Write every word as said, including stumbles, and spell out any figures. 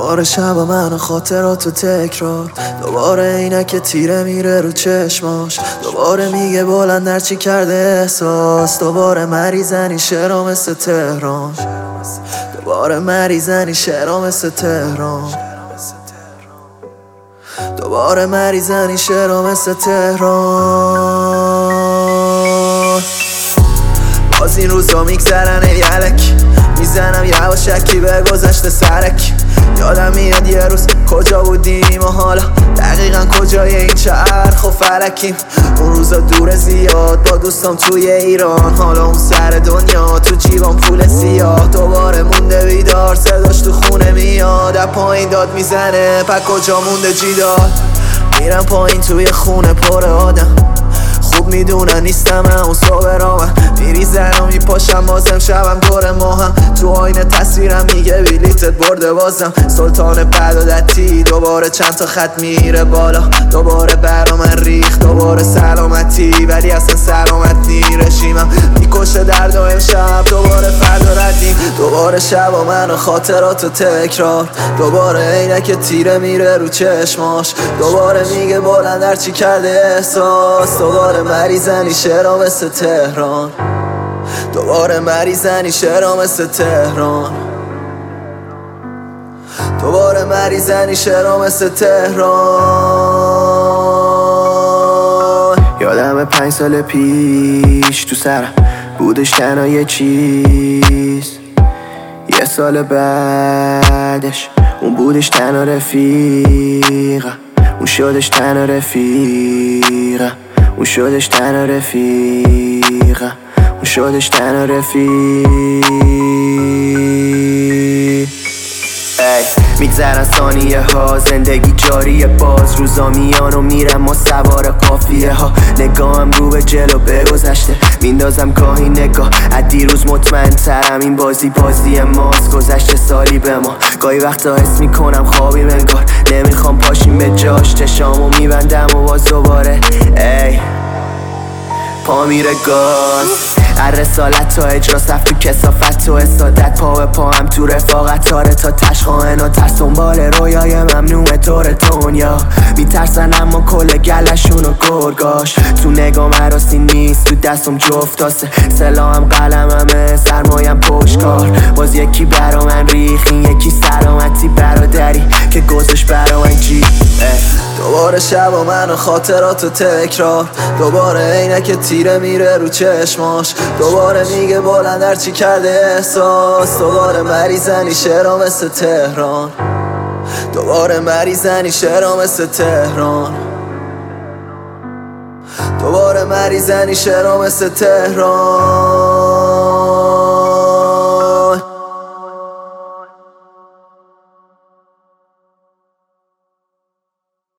دوباره شب و من و خاطرات و تکرار، دوباره اینک که تیره میره رو چشماش، دوباره میگه بلند هرچی کرده احساس، دوباره مریضنی شعرها مثل تهران، دوباره مریضنی شعرها مثل تهران، دوباره مریضنی شعرها مثل تهران. باز این روزا میگذرن ای علک، میزنم یواشکی به گذشته سرک. یادم میاد یه روز کجا بودیم و حالا دقیقا کجای این چرخ و فلکیم. اون روزا دور زیاد با دوستام توی ایران، حالا اون سر دنیا تو جیبام پول سیاه. دوباره مونده بیدار صداش تو خونه میاد، از پایین داد میزنه پا کجا مونده جیدار. میرم پایین توی خونه پر آدم، خوب میدونن نیستم اون صبح را من میریزن و میپاشم بازم شبم دور ماهم. تو آینه تصویرم میگه بلیتت برده بازم. سلطان بدادتی دوباره چند تا خط میره بالا، دوباره برا من ریخت دوباره سلامتی، ولی اصلا سلامت نی رژیمم میکشه درد و امشب دوباره فردا ردیم. دوباره شب و من و خاطرات و تکرار، دوباره اینه که تیره میره رو چشماش، دوباره میگه بلند هرچی کرده احساس، دوباره مریضنی شعرها مثل تهران، دوباره مریضنی شعرها مثل تهران، دوباره مریضنی شعرها مثل تهران. یادم پنج سال پیش تو سرم بودش تنها یه چیز، یه سال بعدش اون بودش تنها رفیقم، اون شدش تنها رفیقم، اون شدش تنها رفیقم، اون شدش تنها رفیق. میگذرن ثانیه ها، زندگی جاریه، باز روزا میان و میرم ما سوار قافیه ها. نگاهم رو به جلو به گذشته میندازم گاهی نگاه، از دیروز مطمئن ترم این بازی بازی ماست. گذشته سالی به ما، گاهی وقتا حس میکنم خوابیم انگار، نمیخوام پاشیم به جاش، چشامو میبندم و باز دوباره ای پا میره گاز. هر رسالت تا اجرا صف تو کسافت و اسادت، پا به پا هم تو رفاقت تاره تا تشخواهن و ترس دنبال رویای ممنوع طور دنیا. میترسن اما کل گلشون و گرگاش، تو نگام عراسی نیست تو دستم جفت تاسه، سلاحم قلممه سرمایم پشتکار. باز یکی برا من ریخ، این یکی سلامتی برادری که گذش برا من جی. دوباره شب و من و خاطرات و تکرار، دوباره اینه که تیره میره رو چشماش، دوباره میگه بلند هرچی کرده احساس، دوباره مریضنی شعرها مثل تهران، دوباره مریضنی شعرها مثل تهران، دوباره مریضنی شعرها مثل تهران.